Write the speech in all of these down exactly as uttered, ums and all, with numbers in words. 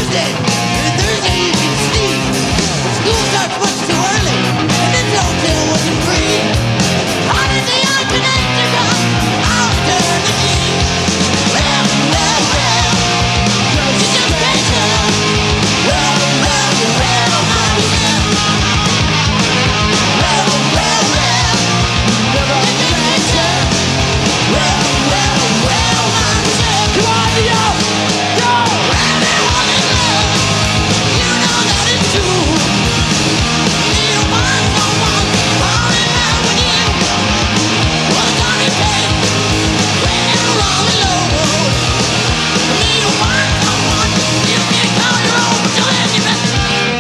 Tuesday and Thursday you can sleep. But school starts much too early, and this hotel wasn't free. How did the architect come? I'll turn the key. Well, well, well, you just can't tell. Well, well, well, mommy said. Well, well, well, you just can't tell. Well, well, well, mommy said. Come on, yo, yo. Everyone in love, you know that it's true. You want someone fall in love with you. What's gonna take when you're on the low road? You want someone you can call your own. So let me back.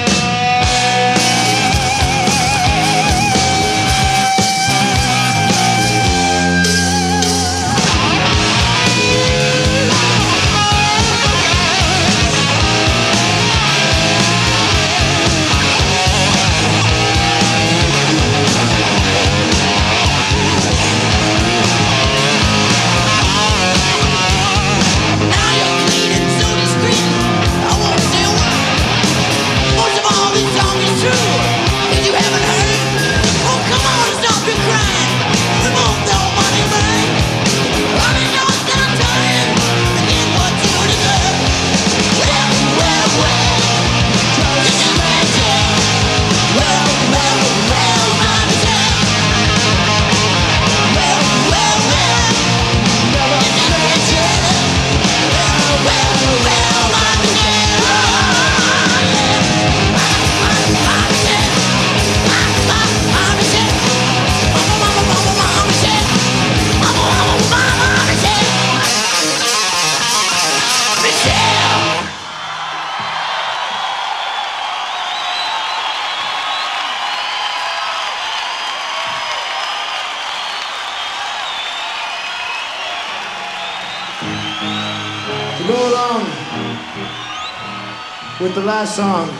Now you're clean and so discreet. I won't say a word. Most of all, this song is true. If you haven't heard, oh come on, stop your crying. We won't throw money back. Honey, don't stop trying to get what you deserve. Well, well, well, you just can't tell. Well, well, well, mommy said. Well, well, well, you just can't tell. Well, well, well, mommy said. Oh, yeah. Mommy said. Mommy said. Mama, mama, mama, mommy said. Mama, mama, mama, mommy said. Michelle. To go along with the last song,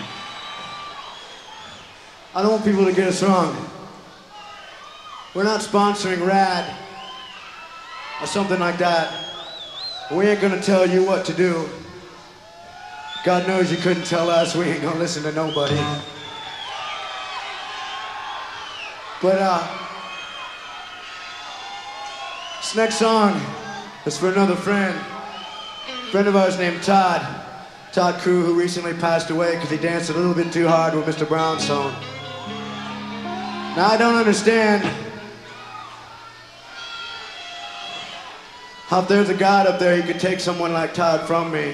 I don't want people to get us wrong. We're not sponsoring RAD or something like that. We ain't gonna tell you what to do. God knows you couldn't tell us. We ain't gonna listen to nobody. But uh, this next song is for another friend. Friend of ours named Todd. Todd Crew, who recently passed away because he danced a little bit too hard with Mister Brownstone. Now I don't understand how if there's a God up there, he could take someone like Todd from me.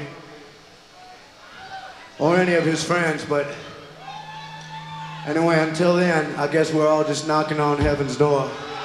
Or any of his friends, but anyway, until then, I guess we're all just knocking on heaven's door.